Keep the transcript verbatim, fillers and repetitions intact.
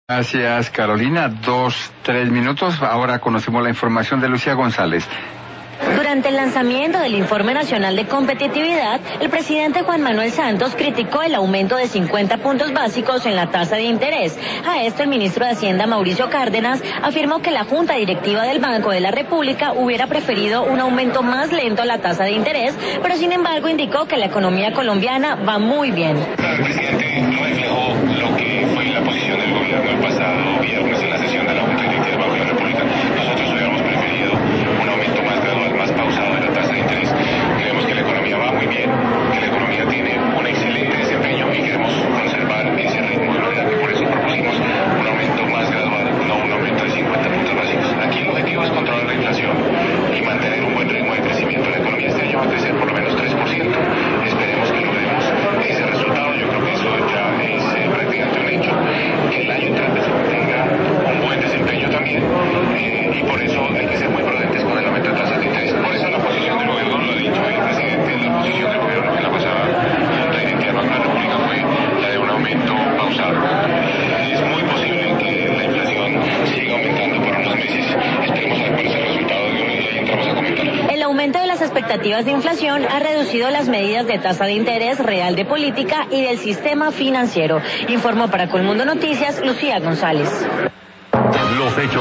Gracias, Carolina. Dos, tres minutos. Ahora conocemos la información de Lucía González. Durante el lanzamiento del Informe Nacional de Competitividad, el presidente Juan Manuel Santos criticó el aumento de cincuenta puntos básicos en la tasa de interés. A esto, el ministro de Hacienda, Mauricio Cárdenas, afirmó que la Junta Directiva del Banco de la República hubiera preferido un aumento más lento a la tasa de interés, pero sin embargo indicó que la economía colombiana va muy bien. El presidente reflejó lo que fue la posición del gobierno el pasado viernes en la sesión de la Junta Directiva del Banco de la República. Nosotros hubiéramos preferido un aumento más gradual, más pausado de la tasa de interés. Creemos que la economía va muy bien, que la economía tiene un excelente desempeño y queremos conservar ese ritmo de manera que por eso propusimos un aumento más gradual, no un aumento de cincuenta puntos básicos. Aquí el objetivo es controlar la inflación y mantener un buen ritmo de crecimiento. La economía este año va a crecer por lo menos tres por ciento. Esperemos que logremos ese resultado. Yo creo que eso ya es eh, prácticamente un hecho. Que el año entrante se mantenga un buen desempeño también eh, y por eso hay que ser muy prudentes con el aumento de tasas de interés. Por eso la posición del gobierno, lo ha dicho el presidente, la posición del gobierno en la pasada Junta Directiva del Banco de la República fue la de un aumento pausado. Es muy posible que la inflación siga aumentando por unos meses. Esperemos a ver cuál es el resultado de uno y ahí entramos a comentar. El aumento de las expectativas de inflación ha reducido las medidas de tasa de interés real de política y del sistema financiero. Informó para Colmundo Noticias Lucía González.